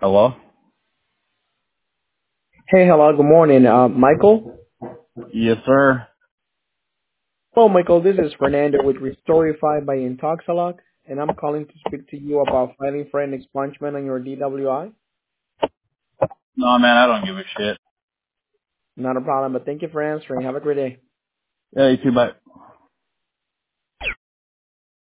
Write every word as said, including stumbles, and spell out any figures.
Hello? Hey, hello, good morning. Uh, Michael? Yes, sir. Hello, Michael. This is Fernando with Restorify by Intoxalock, and I'm calling to speak to you about filing for an expungement on your D W I. No, man, I don't give a shit. Not a problem, but thank you for answering. Have a great day. Yeah, you too, bye.